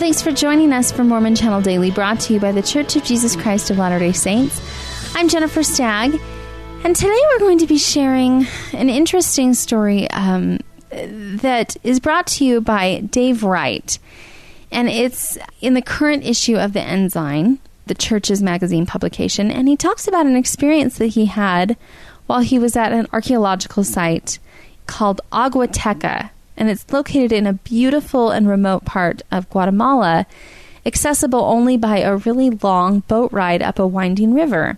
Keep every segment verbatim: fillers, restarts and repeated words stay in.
Thanks for joining us for Mormon Channel Daily, brought to you by the Church of Jesus Christ of Latter-day Saints. I'm Jennifer Stagg, and today we're going to be sharing an interesting story um, that is brought to you by Dave Wright, and it's in the current issue of the Ensign, the Church's magazine publication, and he talks about an experience that he had while he was at an archaeological site called Aguateca, and it's located in a beautiful and remote part of Guatemala, accessible only by a really long boat ride up a winding river.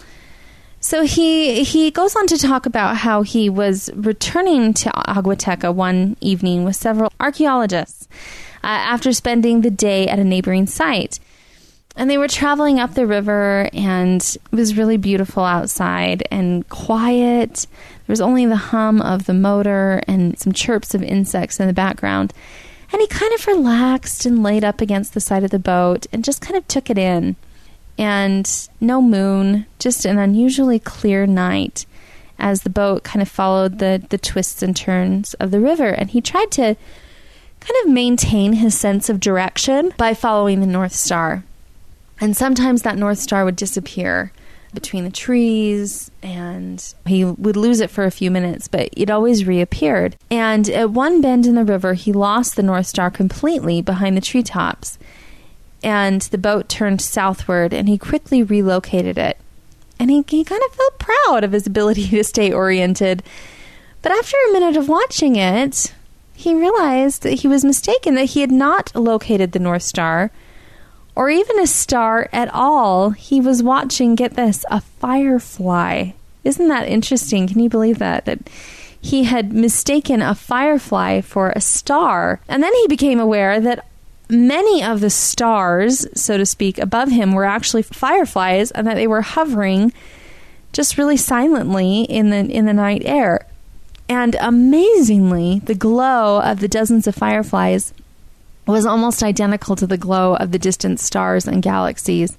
So he he goes on to talk about how he was returning to Aguateca one evening with several archaeologists uh, after spending the day at a neighboring site. And they were traveling up the river, and it was really beautiful outside and quiet. There was only the hum of the motor and some chirps of insects in the background. And he kind of relaxed and laid up against the side of the boat and just kind of took it in. And no moon, just an unusually clear night as the boat kind of followed the, the twists and turns of the river. And he tried to kind of maintain his sense of direction by following the North Star. And sometimes that North Star would disappear between the trees, and he would lose it for a few minutes, but it always reappeared. And at one bend in the river, he lost the North Star completely behind the treetops. And the boat turned southward, and he quickly relocated it. And he, he kind of felt proud of his ability to stay oriented. But after a minute of watching it, he realized that he was mistaken, that he had not located the North Star, or even a star at all. He was watching, get this, a firefly. Isn't that interesting? Can you believe that? That he had mistaken a firefly for a star. And then he became aware that many of the stars, so to speak, above him were actually fireflies, and that they were hovering just really silently in the in the night air. And amazingly, the glow of the dozens of fireflies was almost identical to the glow of the distant stars and galaxies.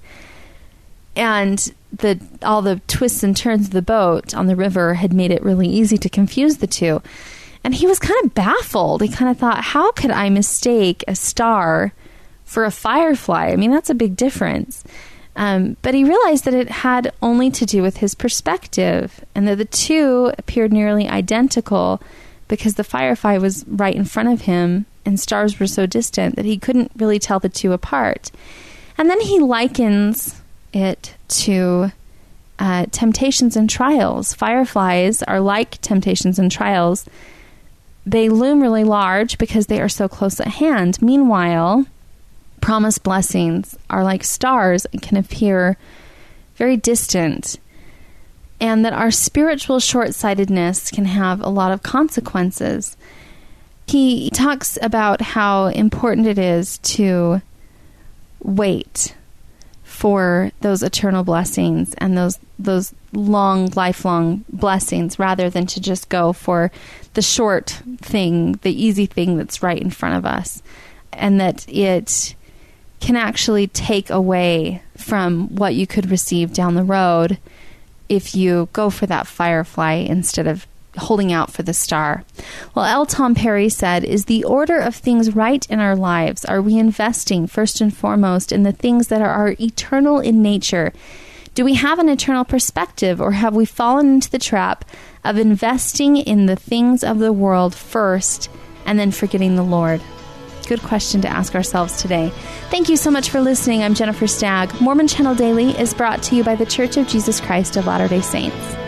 And the all the twists and turns of the boat on the river had made it really easy to confuse the two. And he was kind of baffled. He kind of thought, how could I mistake a star for a firefly? I mean, that's a big difference. Um, but he realized that it had only to do with his perspective, and that the two appeared nearly identical because the firefly was right in front of him and stars were so distant that he couldn't really tell the two apart. And then he likens it to uh, temptations and trials. Fireflies are like temptations and trials. They loom really large because they are so close at hand. Meanwhile, promised blessings are like stars and can appear very distant. And that our spiritual short-sightedness can have a lot of consequences. He talks about how important it is to wait for those eternal blessings and those those long, lifelong blessings, rather than to just go for the short thing, the easy thing that's right in front of us. And that it can actually take away from what you could receive down the road if you go for that firefly instead of holding out for the star. Well, L. Tom Perry said, "Is the order of things right in our lives? Are we investing first and foremost in the things that are eternal in nature? Do we have an eternal perspective, or have we fallen into the trap of investing in the things of the world first and then forgetting the Lord?" Good question to ask ourselves today. Thank you so much for listening. I'm Jennifer Stagg. Mormon Channel Daily is brought to you by the Church of Jesus Christ of Latter-day Saints.